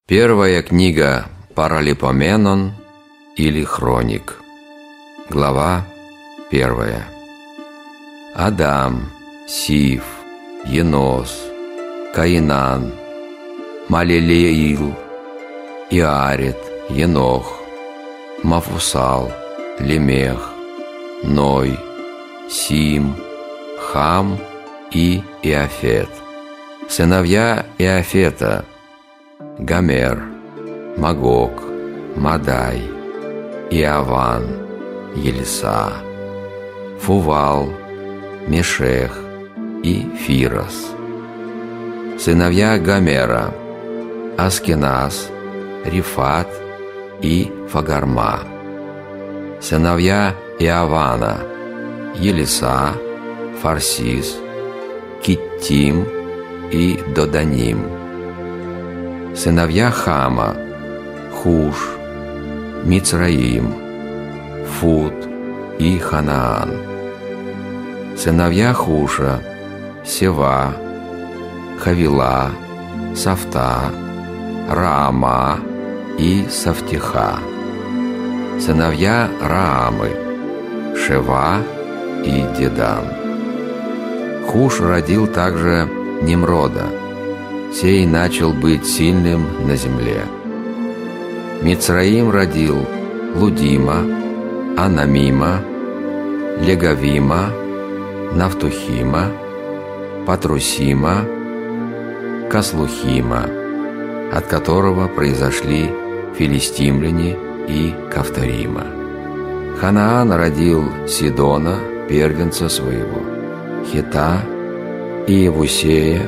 Первая книга Паралипоменон или Хроник. Глава 1. Адам, Сиф, Енос, Каинан, Малелеил, Иарет, Енох, Мафусал, Лемех, Ной, Сим, Хам и Иафет. Сыновья Иафета: Гомер, Магог, Мадай, Иаван, Елиса, Фувал, Мешех и Фирос. Сыновья Гомера: Аскеназ, Рифат и Фагарма. Сыновья Иавана: Елиса, Фарсис, Киттим и Доданим. Сыновья Хама: Хуш, Мицраим, Фут и Ханаан. Сыновья Хуша: Сева, Хавила, Сафта, Раама и Сафтиха. Сыновья Раамы: Шева и Дедан. Хуш родил также Немрода. Сей начал быть сильным на земле. Мицраим родил Лудима, Анамима, Легавима, Нафтухима, Патрусима, Каслухима, от которого произошли филистимляне и Кавторима. Ханаан родил Сидона, первенца своего, Хита, Иевусея,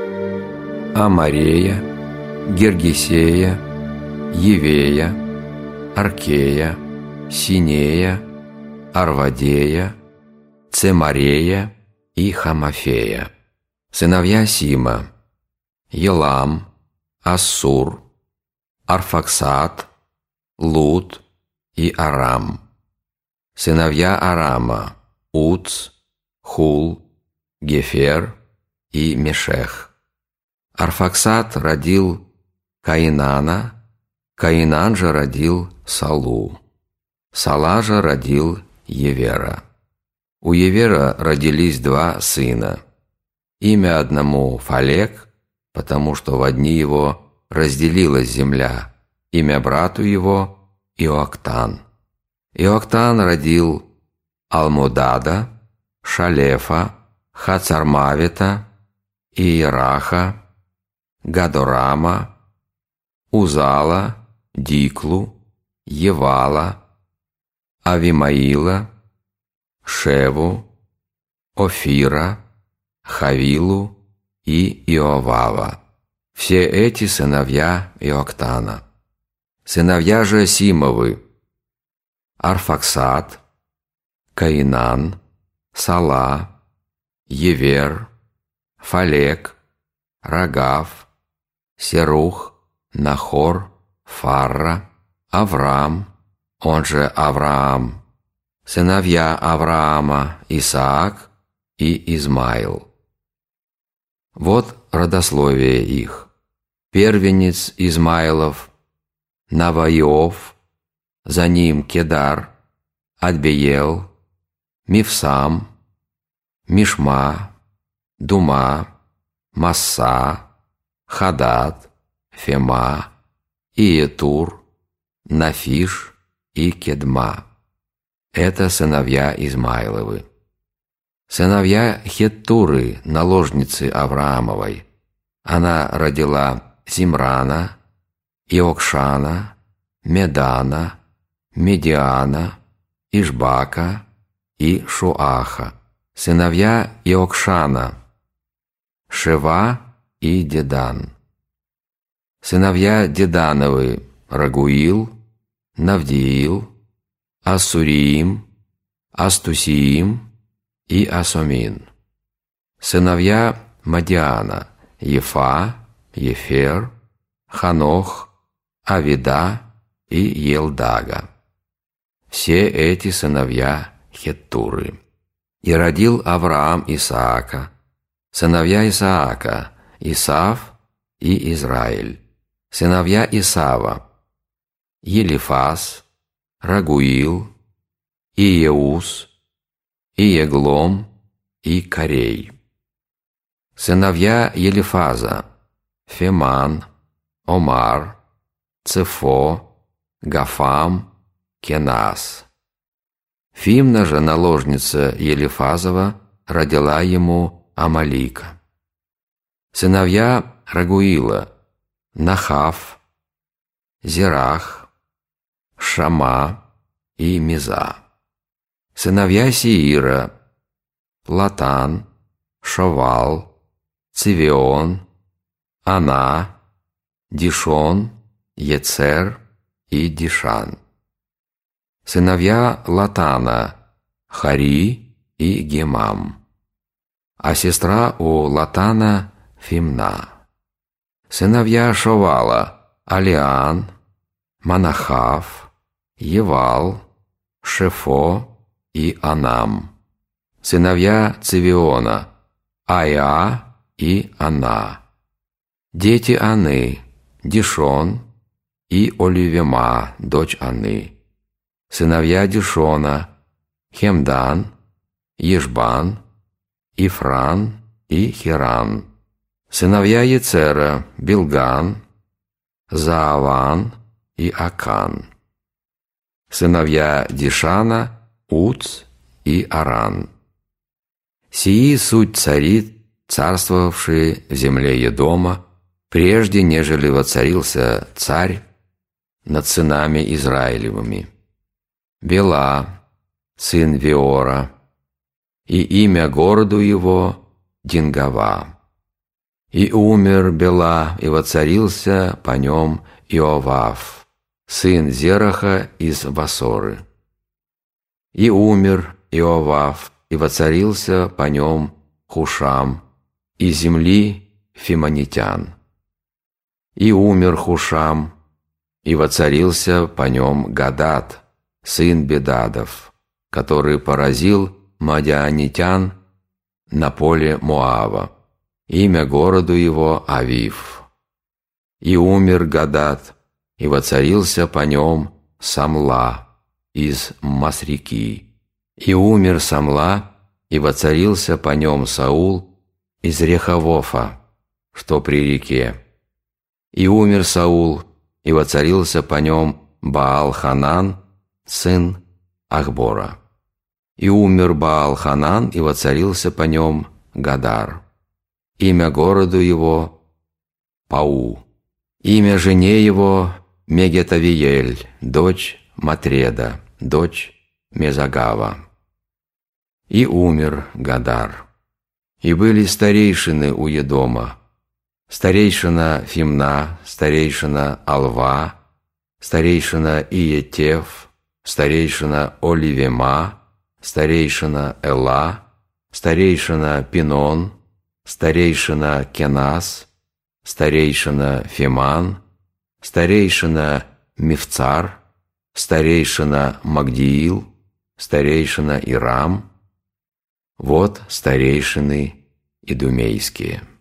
Амарея, Гергесея, Евея, Аркея, Синея, Арвадея, Цемарея и Хамафея. Сыновья Сима: Елам, Ассур, Арфаксад, Луд и Арам. Сыновья Арама: Уц, Хул, Гефер и Мешех. Арфаксад родил Каинана, Каинан же родил Салу, Сала же родил Евера. У Евера родились два сына. Имя одному Фалек, потому что во дни его разделилась земля, имя брату его Иоактан. Иоактан родил Алмудада, Шалефа, Хацармавета, Иераха, Гадорама, Узала, Диклу, Евала, Авимаила, Шеву, Офира, Хавилу и Иовава. Все эти сыновья Иоактана. Сыновья же Симовы: Арфаксад, Каинан, Сала, Евер, Фалек, Рагав, Серух, Нахор, Фарра, Авраам, он же Авраам. Сыновья Авраама: Исаак и Измаил. Вот родословие их. Первенец Измаилов — Наваиов, за ним Кедар, Адбеел, Мифсам, Мишма, Дума, Масса, Хадад, Фема, Иетур, Нафиш и Кедма. Это сыновья Измаиловы. Сыновья Хеттуры, наложницы Авраамовой. Она родила Зимрана, Иокшана, Медана, Медиана, Ишбака и Шуаха. Сыновья Иокшана: Шева и Дедан. Сыновья Дедановы: Рагуил, Навдиил, Ассуриим, Астусиим и Асомин. Сыновья Мадиана: Ефа, Ефер, Ханох, Авида и Елдага. Все эти сыновья Хеттуры. И родил Авраам Исаака. Сыновья Исаака: Исав и Израиль. Сыновья Исава: Елифаз, Рагуил, Иеус, Иеглом и Корей. Сыновья Елифаза: Феман, Омар, Цефо, Гафам, Кенас. Фимна же, наложница Елифазова, родила ему Амалика. Сыновья Рагуила: Нахав, Зерах, Шама и Миза. Сыновья Сеира: Латан, Шовал, Цивион, Ана, Дишон, Ецер и Дишан. Сыновья Латана: Хари и Гемам. А сестра у Латана Фимна. Сыновья Шовала: Алиан, Манахав, Евал, Шефо и Анам. Сыновья Цивиона: Ая и Ана. Дети Аны: Дишон и Оливема, дочь Аны. Сыновья Дишона: Хемдан, Ешбан, Ифран и Хиран. Сыновья Ецера: Билган, Зааван и Акан. Сыновья Дишана: Уц и Аран. Сии суть цари, царствовавшие в земле Едома, прежде нежели воцарился царь над сынами Израилевыми. Бела, сын Веора, и имя городу его Дингава. И умер Бела, и воцарился по нем Иовав, сын Зераха из Басоры. И умер Иовав, и воцарился по нем Хушам из земли Фимонитян. И умер Хушам, и воцарился по нем Гадад, сын Бедадов, который поразил мадианитян на поле Моава. Имя городу его Авив. И умер Гадад, и воцарился по нем Самла из Масрики. И умер Самла, и воцарился по нем Саул из Рехавофа, что при реке. И умер Саул, и воцарился по нем Баал-Ханан, сын Ахбора. И умер Баал-Ханан, и воцарился по нем Гадар. Имя городу его Пау. Имя жене его Мегетавиель, дочь Матреда, дочь Мезагава. И умер Гадар. И были старейшины у Едома: старейшина Фимна, старейшина Алва, старейшина Иетев, старейшина Оливема, старейшина Эла, старейшина Пинон, старейшина Кенас, старейшина Фиман, старейшина Мифцар, старейшина Магдиил, старейшина Ирам. Вот старейшины идумейские.